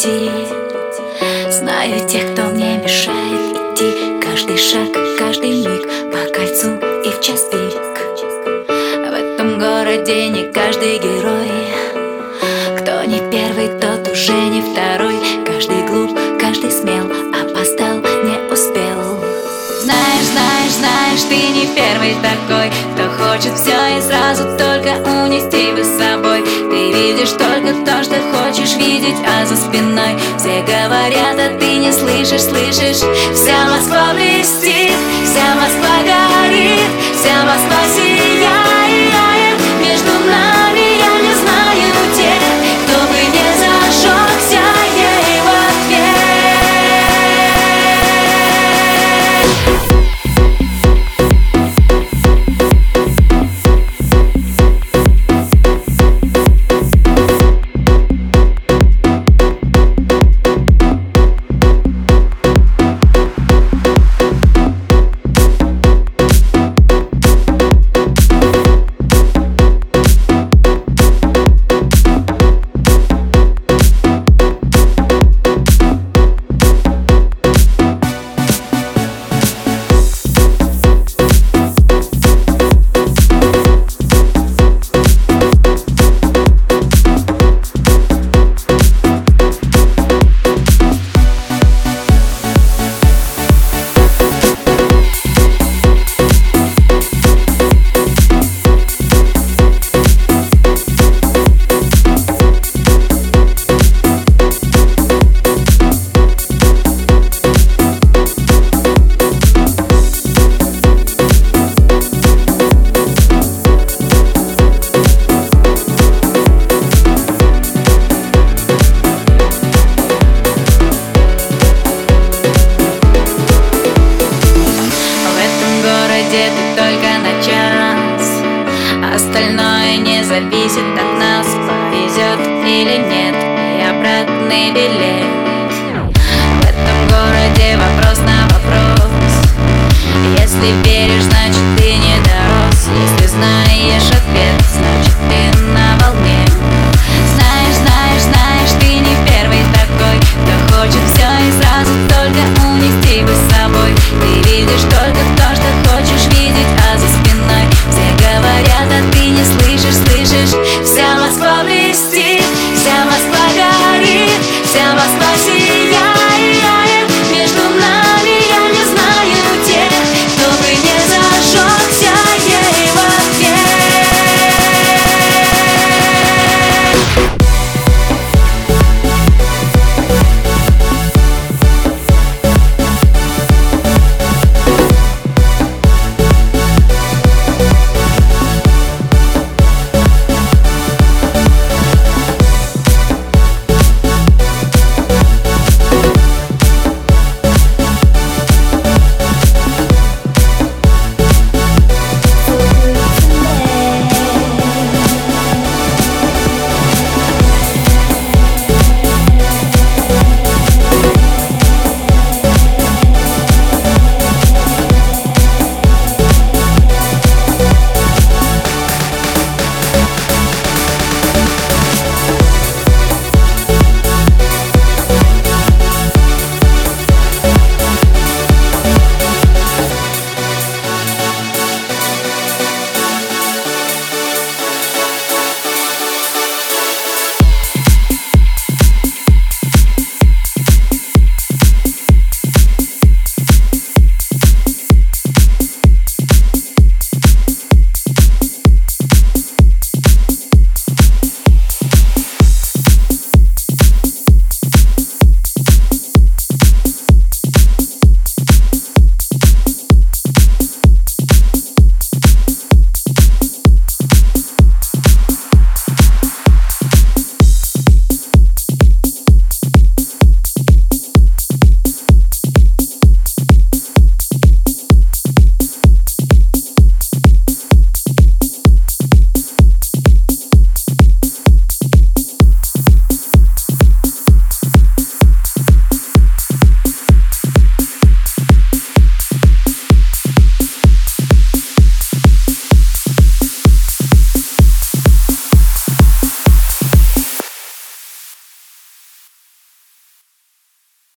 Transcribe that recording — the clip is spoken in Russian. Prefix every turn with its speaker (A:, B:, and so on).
A: пути. Знаю тех, кто мне мешает идти. Каждый шаг, каждый миг по кольцу и в час пик. В этом городе не каждый герой. Кто не первый, тот уже не второй. Каждый глуп, каждый смел, опоздал, не успел. Знаешь, знаешь, знаешь, ты не первый такой, кто хочет все и сразу только унести бы с собой. Ты видишь только то, что хочешь видеть, а за спиной все говорят, а ты не слышишь, слышишь. Вся Москва блестит, вся Москва горит, вся Москва сияет. Между нами я не знаю тех, кто бы не зажегся ей в ответ. Ты только на час, остальное не зависит